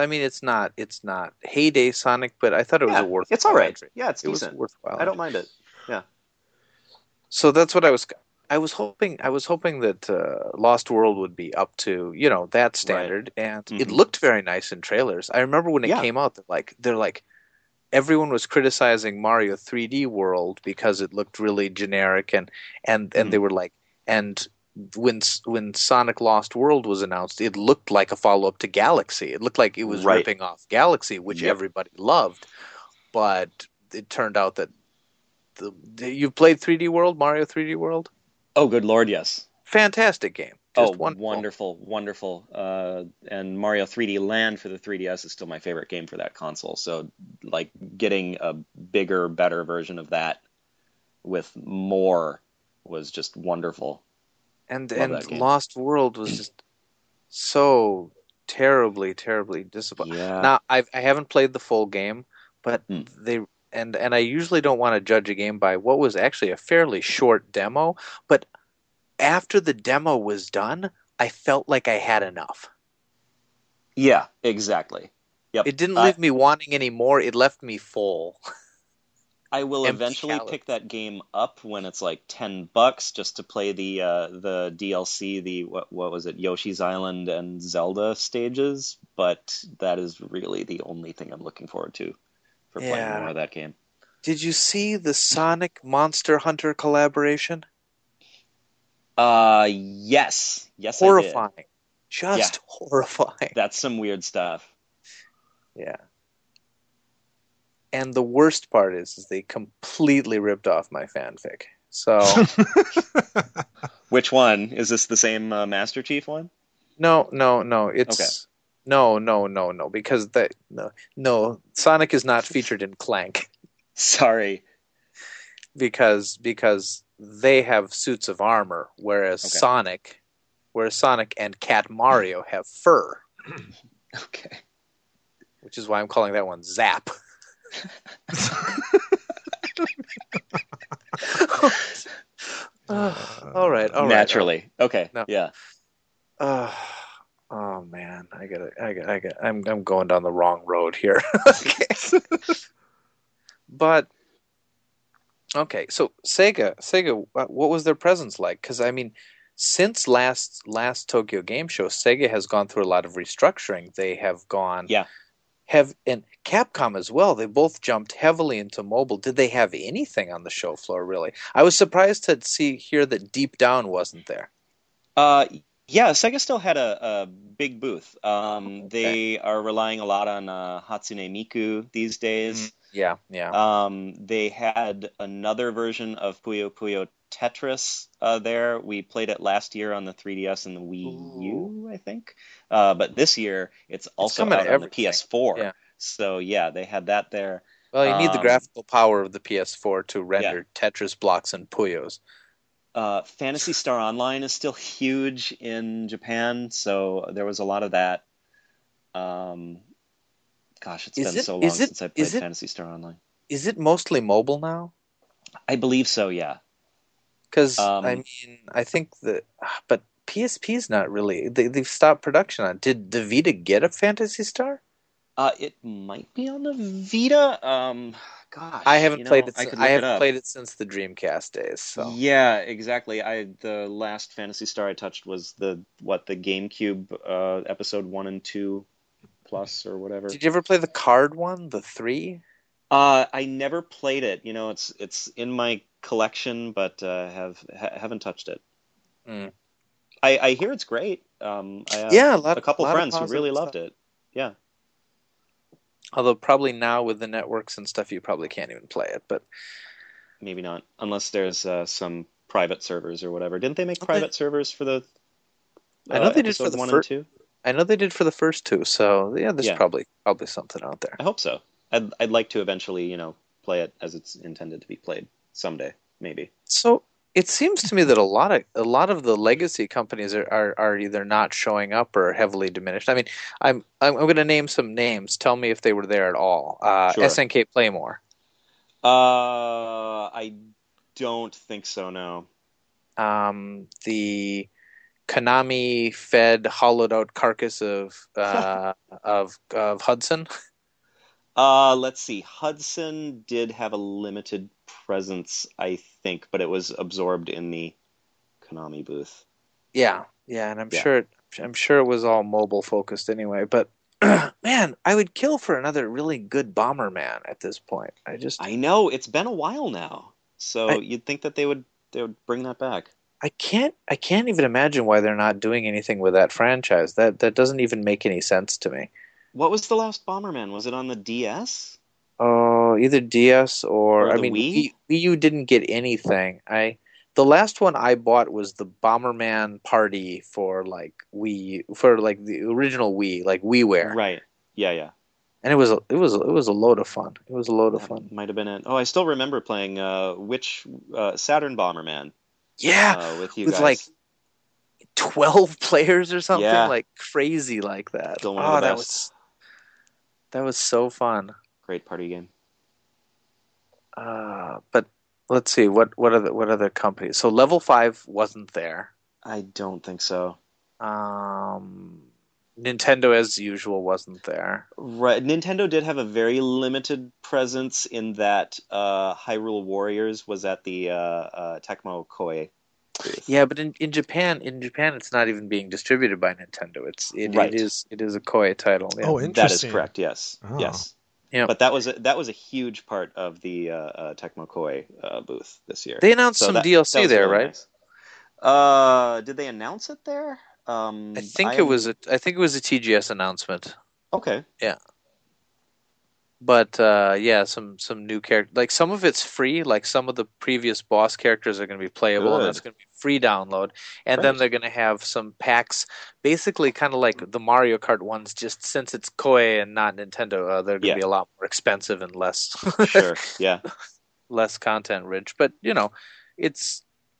heyday Sonic, but I thought it was a worthwhile. It's all right. Entry. Yeah, it's decent. Was worthwhile. I don't mind it. Yeah. So that's what I was hoping that Lost World would be up to, that standard, right. And it looked very nice in trailers. I remember when it came out, they're like everyone was criticizing Mario 3D World because it looked really generic, and they were like, and when Sonic Lost World was announced, it looked like a follow-up to Galaxy. It looked like it was ripping off Galaxy, which everybody loved, but it turned out that you've played 3D World, Mario 3D World? Oh, good Lord, yes. Fantastic game. Just wonderful. And Mario 3D Land for the 3DS is still my favorite game for that console. So, like, getting a bigger, better version of that with more was just wonderful. And Lost World was just so terribly, terribly disappointing. Yeah. Now, I haven't played the full game, but and I usually don't want to judge a game by what was actually a fairly short demo, but after the demo was done, I felt like I had enough. Yeah, exactly. Yep. It didn't leave me wanting any more. It left me full. I will eventually pick that game up when it's like $10 just to play the DLC, the what was it, Yoshi's Island and Zelda stages, but that is really the only thing I'm looking forward to for playing more of that game. Did you see the Sonic Monster Hunter collaboration? Yes, horrifying. I did. Just horrifying. That's some weird stuff. Yeah. And the worst part is they completely ripped off my fanfic. So, which one is this? The same Master Chief one? No. It's no. Because Sonic is not featured in Clank. Sorry. Because they have suits of armor, whereas Sonic and Cat Mario have fur. Okay. Which is why I'm calling that one Zap. All right. Naturally. Okay. No. Yeah. Oh man, I'm going down the wrong road here. Okay. But okay, so Sega, what was their presence like? Because I mean, since last Tokyo Game Show, Sega has gone through a lot of restructuring. They have gone, and Capcom as well. They both jumped heavily into mobile. Did they have anything on the show floor really? I was surprised to hear that Deep Down wasn't there. Yeah, Sega still had a big booth. They are relying a lot on Hatsune Miku these days. Yeah. They had another version of Puyo Puyo Tetris there. We played it last year on the 3DS and the Wii U, I think. But this year, it's also out on the PS4. Yeah. So, yeah, they had that there. Well, you need the graphical power of the PS4 to render Tetris blocks and Puyos. Phantasy Star Online is still huge in Japan, so there was a lot of that. Gosh, it's been so long since I played Phantasy Star Online. Is it mostly mobile now? I believe so, yeah. Because, I mean, I think but PSP's not really. They've stopped production on it. Did the Vita get a Phantasy Star? It might be on the Vita. Gosh, I haven't played it. I haven't played it since the Dreamcast days. So yeah, exactly. The last Phantasy Star I touched was the GameCube episode 1 and 2 plus or whatever. Did you ever play the card one, the 3? I never played it. It's in my collection, but haven't touched it. Mm. I hear it's great. I have a couple friends who really loved it. Yeah. Although probably now with the networks and stuff, you probably can't even play it. But maybe not, unless there's some private servers or whatever. Didn't they make private servers for the? I know they did for the 1 and 2. I know they did for the first 2. So yeah, there's probably something out there. I hope so. I'd like to eventually, play it as it's intended to be played someday, maybe. So it seems to me that a lot of the legacy companies are either not showing up or heavily diminished. I mean, I'm going to name some names. Tell me if they were there at all. Sure. SNK Playmore. I don't think so. No. The Konami fed hollowed out carcass of Hudson. Let's see. Hudson did have a limited presence, I think, but it was absorbed in the Konami booth. Yeah, and I'm sure it was all mobile focused anyway. But man, I would kill for another really good Bomberman at this point. I know it's been a while now, so you'd think that they would bring that back. I can't even imagine why they're not doing anything with that franchise. That doesn't even make any sense to me. What was the last Bomberman? Was it on the DS? Oh, either DS or I mean, Wii U didn't get anything. The last one I bought was the Bomberman Party for the original Wii, like WiiWare. Right. Yeah. And it was a load of fun. It was a load of fun. Might have been it. Oh, I still remember playing Saturn Bomberman. Yeah, with you with guys. Like 12 players or something, like crazy like that. Still one of the best. That was so fun. Great party game. But let's see, what other companies? So Level 5 wasn't there. I don't think so. Nintendo, as usual, wasn't there. Right. Nintendo did have a very limited presence in that Hyrule Warriors was at the Tecmo Koei booth. Yeah, but in Japan, it's not even being distributed by Nintendo. It is a Koei title. Yeah. Oh, interesting. That is correct. Yes. Oh. Yes. Yeah. But that was a huge part of the Tecmo Koei booth this year. They announced some DLC there, really right? Nice. Did they announce it there? I think it was a TGS announcement. Okay. Yeah. But some new characters. Like some of it's free. Like some of the previous boss characters are going to be playable, and it's going to be free download. And then they're going to have some packs, basically kind of like the Mario Kart ones. Just since it's Koei and not Nintendo, they're going to be a lot more expensive and less. Sure. Yeah. Less content rich, but it's.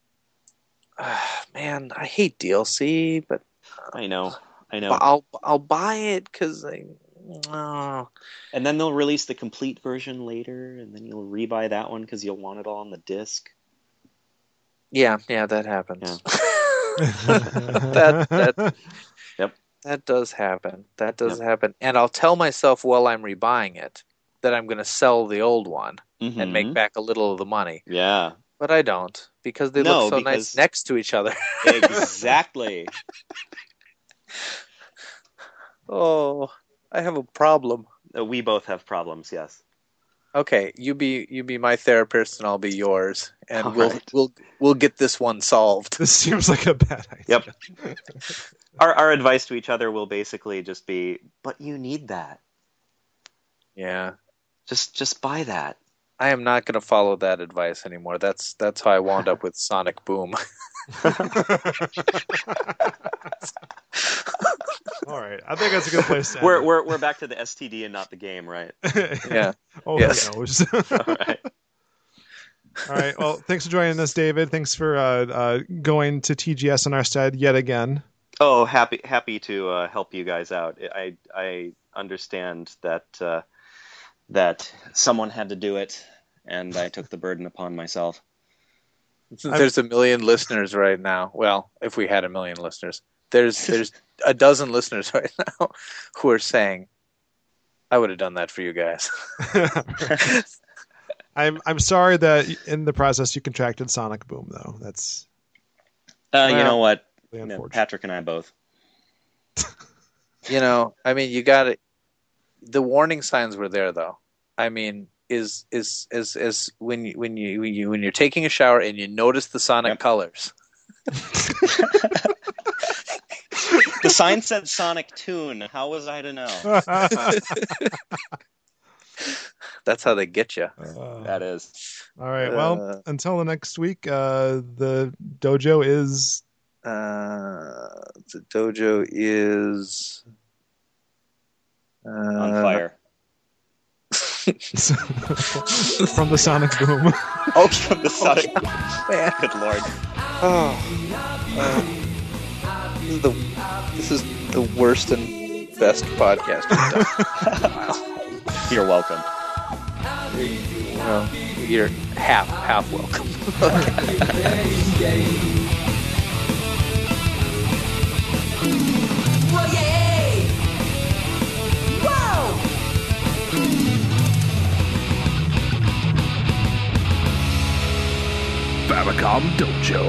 Man, I hate DLC, but I know. But I'll buy it because And then they'll release the complete version later, and then you'll rebuy that one because you'll want it all on the disc. Yeah, that happens. Yeah. That does happen. That does happen. And I'll tell myself while I'm rebuying it that I'm going to sell the old one and make back a little of the money. Yeah. But I don't, because they look so nice next to each other. Exactly. Oh, I have a problem. We both have problems, yes. Okay, you be my therapist and I'll be yours, and All we'll get this one solved. This seems like a bad idea. Yep. Our advice to each other will basically just be, but you need that. Yeah. Just buy that. I am not going to follow that advice anymore. That's how I wound up with Sonic Boom. All right, I think that's a good place to end. We're back to the STD and not the game, right? Yeah. Oh, yes. Who knows? All right. All right. Well, thanks for joining us, David. Thanks for going to TGS in our stead yet again. Oh, happy to help you guys out. I understand that that someone had to do it, and I took the burden upon myself. There's 1 million listeners right now. Well, if we had 1 million listeners, there's a dozen listeners right now who are saying, "I would have done that for you guys." I'm sorry that in the process you contracted Sonic Boom, though. That's you know what, Patrick and I both. I mean, you got it. The warning signs were there, though. I mean, is when you're taking a shower and you notice the Sonic colors. The sign said Sonic Tune. How was I to know? That's how they get you. That is. All right. Well, until the next week, the dojo is. The dojo is on fire. From the Sonic Boom. Oh, from the Sonic Boom. Man. Good Lord. This is the worst and best podcast we've done. Wow. You're welcome. Well, you're half welcome. Whoa, yay! Whoa! Famicom Dojo.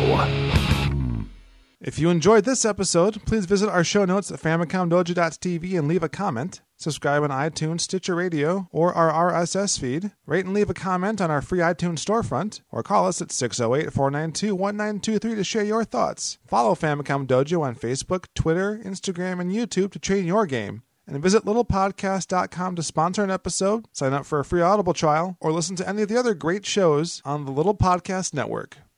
If you enjoyed this episode, please visit our show notes at FamicomDojo.tv and leave a comment. Subscribe on iTunes, Stitcher Radio, or our RSS feed. Rate and leave a comment on our free iTunes storefront, or call us at 608-492-1923 to share your thoughts. Follow Famicom Dojo on Facebook, Twitter, Instagram, and YouTube to train your game. And visit littlepodcast.com to sponsor an episode, sign up for a free Audible trial, or listen to any of the other great shows on the Little Podcast Network.